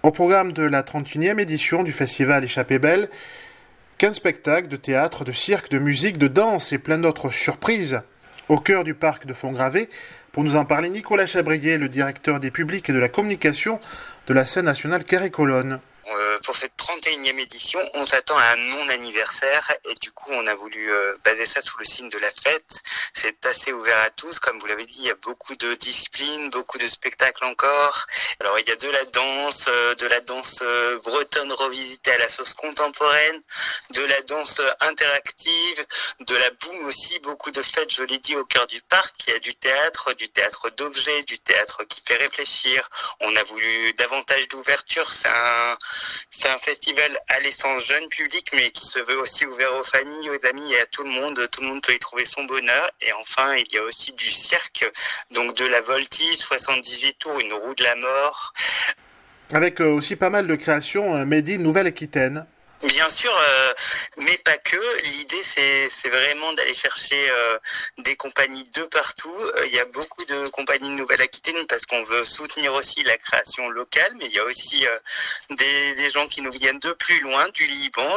Au programme de la 31e édition du festival Échappée Belle, 15 spectacles de théâtre, de cirque, de musique, de danse et plein d'autres surprises au cœur du parc de Fontgravé. Pour nous en parler, Nicolas Chabrier, le directeur des publics et de la communication de la scène nationale Carré-Colonne. Pour cette 31e édition, on s'attend à un non-anniversaire et du coup on a voulu baser ça sous le signe de la fête. C'est assez ouvert à tous, comme vous l'avez dit, il y a beaucoup de disciplines, beaucoup de spectacles encore. Alors il y a de la danse bretonne revisitée à la sauce contemporaine, de la danse interactive, de la boum aussi, beaucoup de fêtes, je l'ai dit, au cœur du parc. Il y a du théâtre d'objets, du théâtre qui fait réfléchir. On a voulu davantage d'ouverture, c'est un festival à l'essence jeune public, mais qui se veut aussi ouvert aux familles, aux amis et à tout le monde. Tout le monde peut y trouver son bonheur. Et enfin, il y a aussi du cirque, donc de la voltige, 78 tours, une roue de la mort. Avec aussi pas mal de créations made in Nouvelle-Aquitaine. Bien sûr, mais pas que. L'idée, c'est vraiment d'aller chercher des compagnies de partout. Il y a beaucoup de compagnies de Nouvelle-Aquitaine parce qu'on veut soutenir aussi la création locale, mais il y a aussi des gens qui nous viennent de plus loin, du Liban,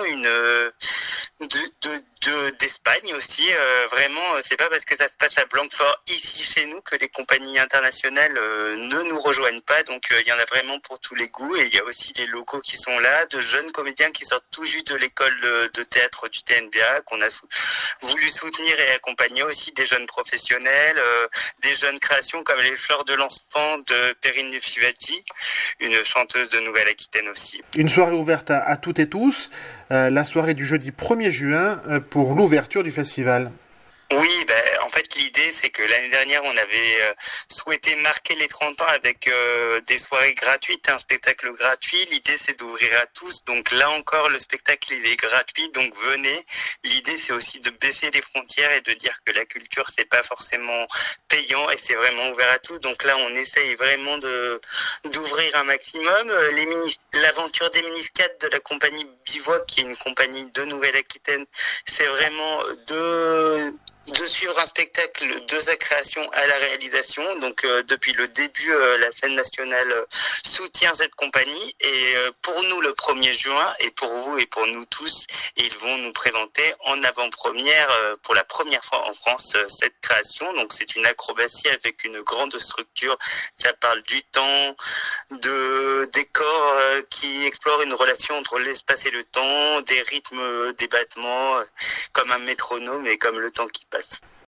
d'Espagne aussi. Vraiment, c'est pas parce que ça se passe à Blanquefort ici chez nous que les compagnies internationales ne nous rejoignent pas. Donc il y en a vraiment pour tous les goûts et il y a aussi des locaux qui sont là, de jeunes comédiens qui sortent tout juste de l'école de théâtre du TNBA qu'on a voulu soutenir et accompagner, aussi des jeunes professionnels, des jeunes créations comme les Fleurs de l'Enfant de Perrine Nufivati, une chanteuse de Nouvelle-Aquitaine aussi. Une soirée ouverte à toutes et tous, la soirée du jeudi 1er juin pour l'ouverture du festival. Oui, en fait l'idée c'est que l'année dernière on avait souhaité marquer les 30 ans avec des soirées gratuites, un spectacle gratuit. L'idée c'est d'ouvrir à tous, donc là encore le spectacle il est gratuit, donc venez. L'idée c'est aussi de baisser les frontières et de dire que la culture c'est pas forcément payant et c'est vraiment ouvert à tous. Donc là on essaye vraiment d'ouvrir un maximum. L'aventure des Miniscades de la compagnie Bivouac, qui est une compagnie de Nouvelle-Aquitaine, c'est vraiment de suivre un spectacle de sa création à la réalisation. Donc depuis le début, la scène nationale soutient cette compagnie et pour nous le 1er juin et pour vous et pour nous tous, ils vont nous présenter en avant-première pour la première fois en France cette création. Donc c'est une acrobatie avec une grande structure. Ça parle du temps, de décors qui explorent une relation entre l'espace et le temps, des rythmes, des battements comme un métronome et comme le temps qui passe.